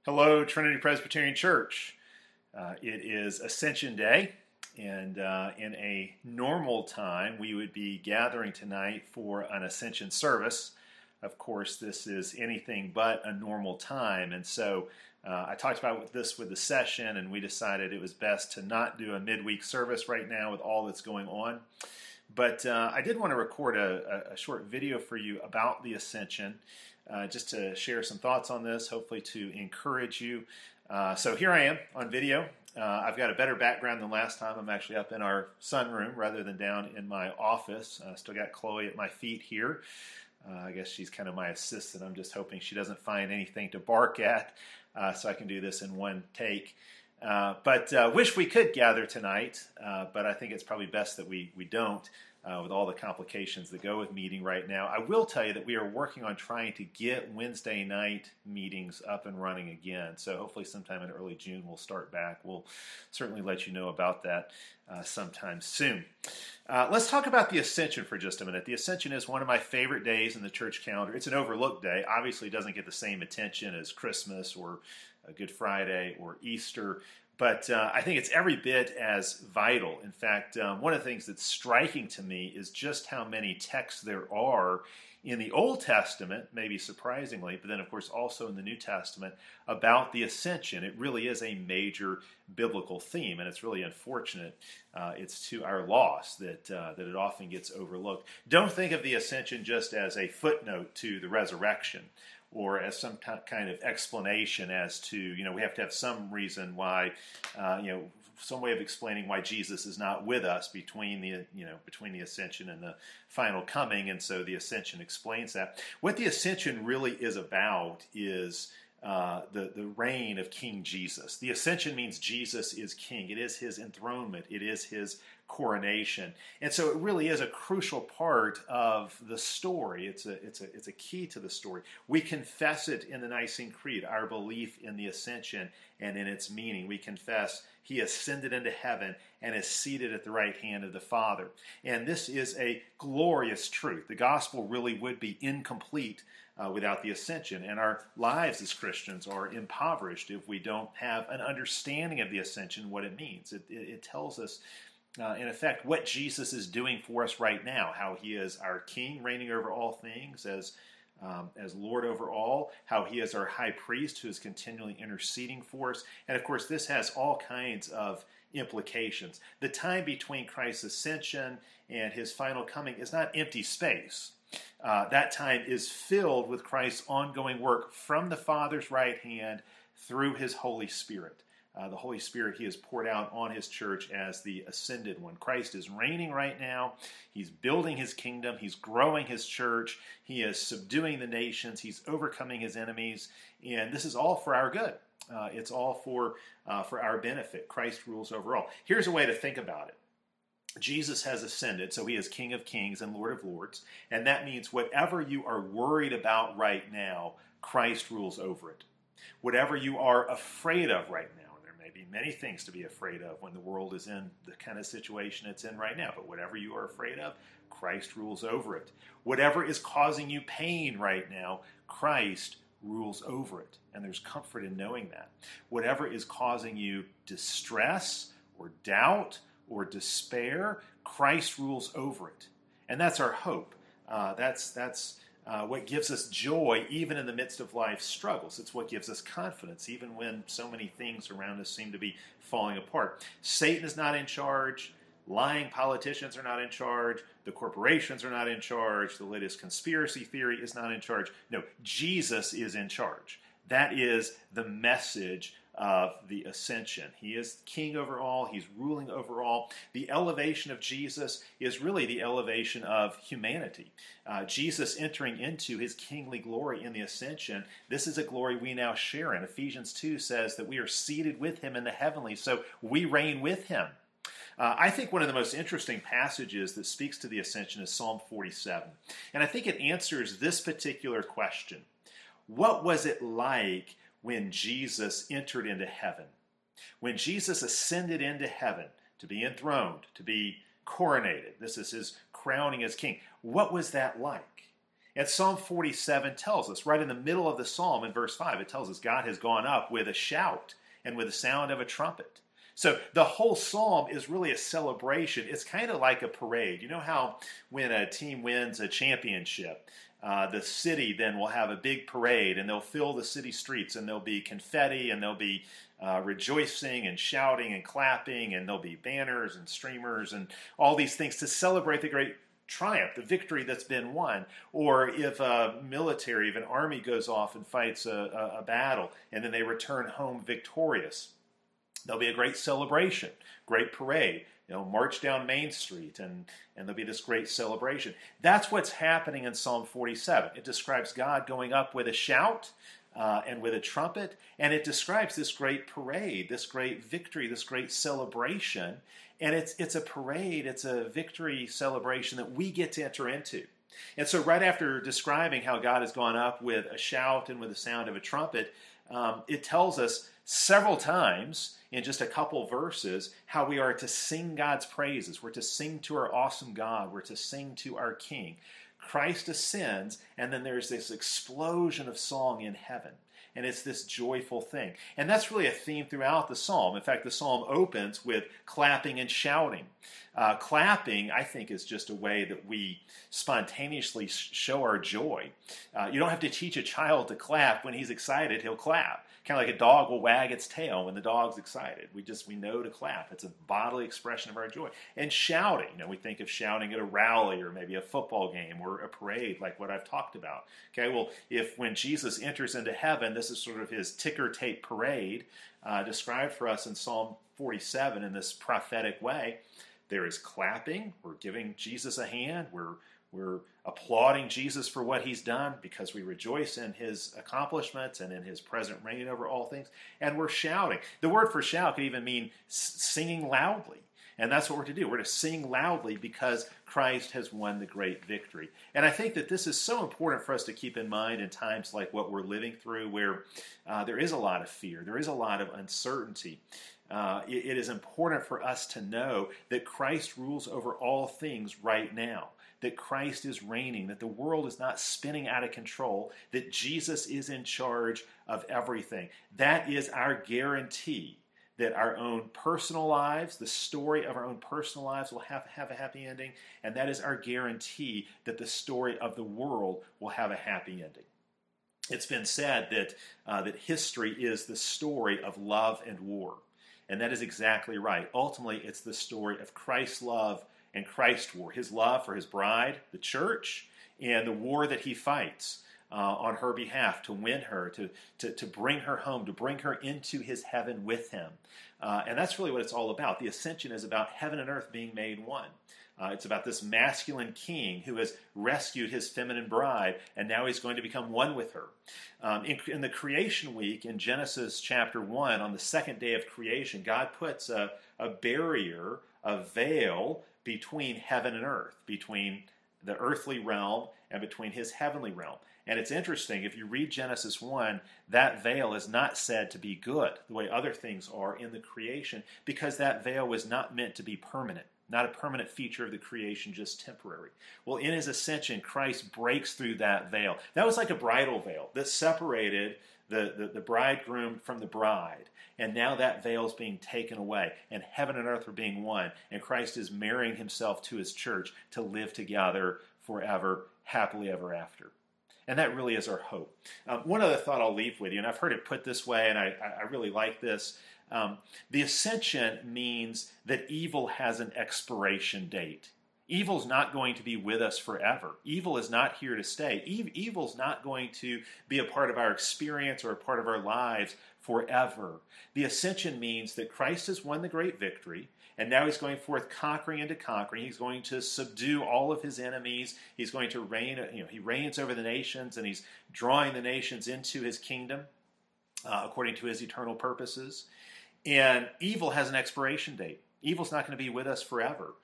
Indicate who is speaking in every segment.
Speaker 1: Hello, Trinity Presbyterian Church. It is Ascension Day, and in a normal time, we would be gathering tonight for an Ascension service. Of course, this is anything but a normal time, and so I talked about this with the session, and we decided it was best to not do a midweek service right now with all that's going on. But I did want to record a short video for you about the Ascension, just to share some thoughts on this, hopefully to encourage you. So here I am on video. I've got a better background than last time. I'm actually up in our sunroom rather than down in my office. Still got Chloe at my feet here. I guess she's kind of my assistant. I'm just hoping she doesn't find anything to bark at, so I can do this in one take. But wish we could gather tonight, but I think it's probably best that we don't, with all the complications that go with meeting right now. I will tell you that we are working on trying to get Wednesday night meetings up and running again. So hopefully sometime in early June we'll start back. We'll certainly let you know about that sometime soon. Let's talk about the Ascension for just a minute. The Ascension is one of my favorite days in the church calendar. It's an overlooked day. Obviously it doesn't get the same attention as Christmas or Good Friday or Easter, but I think it's every bit as vital. In fact, one of the things that's striking to me is just how many texts there are in the Old Testament, maybe surprisingly, but then of course also in the New Testament, about the Ascension. It really is a major biblical theme, and it's really unfortunate. It's to our loss that it often gets overlooked. Don't think of the Ascension just as a footnote to the resurrection, or as some kind of explanation as to, we have to have some reason why, some way of explaining why Jesus is not with us between the Ascension and the final coming, and so the Ascension explains that. What the Ascension really is about is the reign of King Jesus. The Ascension means Jesus is king. It is his enthronement. It is his coronation. And so it really is a crucial part of the story. It's a key to the story. We confess it in the Nicene Creed, our belief in the Ascension and in its meaning. We confess he ascended into heaven and is seated at the right hand of the Father. And this is a glorious truth. The gospel really would be incomplete without the Ascension, and our lives as Christians are impoverished if we don't have an understanding of the Ascension, what it means. It tells us, in effect, what Jesus is doing for us right now, how he is our King, reigning over all things as Lord over all, how he is our high priest who is continually interceding for us. And of course, this has all kinds of implications. The time between Christ's ascension and his final coming is not empty space. That time is filled with Christ's ongoing work from the Father's right hand through his Holy Spirit. The Holy Spirit he has poured out on his church as the ascended one. Christ is reigning right now. He's building his kingdom. He's growing his church. He is subduing the nations. He's overcoming his enemies. And this is all for our good. It's all for our benefit. Christ rules over all. Here's a way to think about it. Jesus has ascended, so he is King of Kings and Lord of Lords. And that means whatever you are worried about right now, Christ rules over it. Whatever you are afraid of right now, may be many things to be afraid of when the world is in the kind of situation it's in right now, but whatever you are afraid of, Christ rules over it. Whatever is causing you pain right now, Christ rules over it. And there's comfort in knowing that. Whatever is causing you distress or doubt or despair, Christ rules over it. And that's our hope. That's what gives us joy even in the midst of life's struggles. It's what gives us confidence even when so many things around us seem to be falling apart. Satan is not in charge. Lying politicians are not in charge. The corporations are not in charge. The latest conspiracy theory is not in charge. No, Jesus is in charge. That is the message of the ascension. He is king over all. He's ruling over all. The elevation of Jesus is really the elevation of humanity. Jesus entering into his kingly glory in the ascension, this is a glory we now share in. Ephesians 2 says that we are seated with him in the heavenlies, so we reign with him. I think one of the most interesting passages that speaks to the ascension is Psalm 47. And I think it answers this particular question. What was it like when Jesus entered into heaven? When Jesus ascended into heaven to be enthroned, to be coronated. This is his crowning as king. What was that like? And Psalm 47 tells us, right in the middle of the psalm in verse 5, it tells us God has gone up with a shout and with the sound of a trumpet. So the whole psalm is really a celebration. It's kind of like a parade. You know how when a team wins a championship, the city then will have a big parade, and they'll fill the city streets, and there'll be confetti, and there'll be rejoicing and shouting and clapping, and there'll be banners and streamers and all these things to celebrate the great triumph, the victory that's been won. Or if a military, if an army goes off and fights a battle, and then they return home victorious, there'll be a great celebration, great parade. March down Main Street, and there'll be this great celebration. That's what's happening in Psalm 47. It describes God going up with a shout and with a trumpet, and it describes this great parade, this great victory, this great celebration. And it's a parade, it's a victory celebration that we get to enter into. And so right after describing how God has gone up with a shout and with the sound of a trumpet, it tells us several times in just a couple verses how we are to sing God's praises. We're to sing to our awesome God. We're to sing to our King. Christ ascends, and then there's this explosion of song in heaven. And it's this joyful thing. And that's really a theme throughout the psalm. In fact, the psalm opens with clapping and shouting. Clapping, I think, is just a way that we spontaneously show our joy. You don't have to teach a child to clap. When he's excited, he'll clap. Kind of like a dog will wag its tail when the dog's excited. We know to clap. It's a bodily expression of our joy. And shouting, we think of shouting at a rally or maybe a football game or a parade like what I've talked about. Okay, well, if when Jesus enters into heaven, this is sort of his ticker tape parade described for us in Psalm 47 in this prophetic way. There is clapping. We're giving Jesus a hand. We're applauding Jesus for what he's done because we rejoice in his accomplishments and in his present reign over all things. And we're shouting. The word for shout could even mean singing loudly. And that's what we're to do. We're to sing loudly because Christ has won the great victory. And I think that this is so important for us to keep in mind in times like what we're living through, where there is a lot of fear. There is a lot of uncertainty. It is important for us to know that Christ rules over all things right now, that Christ is reigning, that the world is not spinning out of control, that Jesus is in charge of everything. That is our guarantee that our own personal lives, the story of our own personal lives will have a happy ending, and that is our guarantee that the story of the world will have a happy ending. It's been said that history is the story of love and war. And that is exactly right. Ultimately, it's the story of Christ's love and Christ's war. His love for his bride, the church, and the war that he fights on her behalf to win her, to bring her home, to bring her into his heaven with him. And that's really what it's all about. The ascension is about heaven and earth being made one. It's about this masculine king who has rescued his feminine bride, and now he's going to become one with her. In the creation week, in Genesis chapter 1, on the second day of creation, God puts a barrier, a veil, between heaven and earth, between the earthly realm and between his heavenly realm. And it's interesting, if you read Genesis 1, that veil is not said to be good, the way other things are in the creation, because that veil was not meant to be permanent. Not a permanent feature of the creation, just temporary. Well, in his ascension, Christ breaks through that veil. That was like a bridal veil that separated the bridegroom from the bride. And now that veil is being taken away, and heaven and earth are being one, and Christ is marrying himself to his church to live together forever, happily ever after. And that really is our hope. One other thought I'll leave with you, and I've heard it put this way, and I really like this. The ascension means that evil has an expiration date. Evil's not going to be with us forever. Evil is not here to stay. Evil's not going to be a part of our experience or a part of our lives forever. The ascension means that Christ has won the great victory, and now he's going forth conquering into conquering. He's going to subdue all of his enemies. He's going to reign. He reigns over the nations, and he's drawing the nations into his kingdom according to his eternal purposes. And evil has an expiration date. Evil's not going to be with us forever.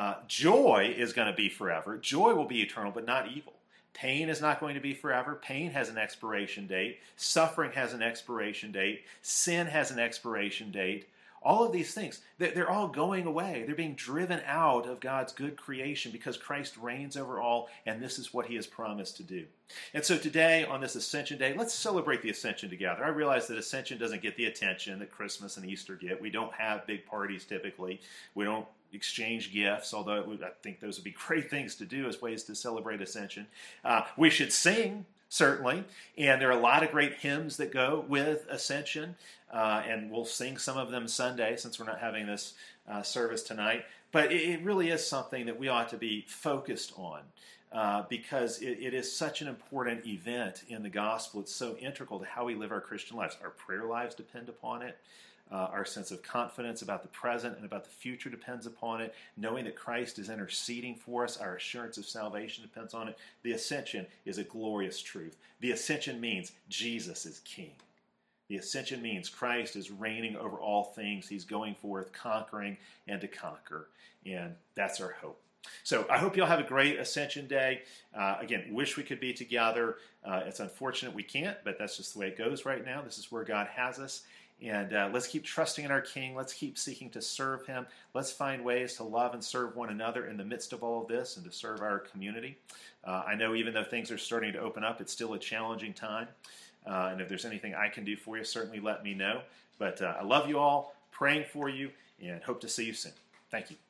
Speaker 1: Joy is going to be forever. Joy will be eternal, but not evil. Pain is not going to be forever. Pain has an expiration date. Suffering has an expiration date. Sin has an expiration date. All of these things, they're all going away. They're being driven out of God's good creation because Christ reigns over all, and this is what he has promised to do. And so today, on this Ascension Day, let's celebrate the Ascension together. I realize that Ascension doesn't get the attention that Christmas and Easter get. We don't have big parties typically. We don't exchange gifts, although I think those would be great things to do as ways to celebrate Ascension. We should sing, certainly, and there are a lot of great hymns that go with Ascension, and we'll sing some of them Sunday since we're not having this service tonight. But it really is something that we ought to be focused on because it is such an important event in the gospel. It's so integral to how we live our Christian lives. Our prayer lives depend upon it. Our sense of confidence about the present and about the future depends upon it. Knowing that Christ is interceding for us, our assurance of salvation depends on it. The Ascension is a glorious truth. The Ascension means Jesus is King. The Ascension means Christ is reigning over all things. He's going forth, conquering and to conquer. And that's our hope. So I hope you'll have a great Ascension Day. Again, wish we could be together. It's unfortunate we can't, but that's just the way it goes right now. This is where God has us. And let's keep trusting in our King. Let's keep seeking to serve him. Let's find ways to love and serve one another in the midst of all of this and to serve our community. I know even though things are starting to open up, it's still a challenging time. And if there's anything I can do for you, certainly let me know. But I love you all, praying for you, and hope to see you soon. Thank you.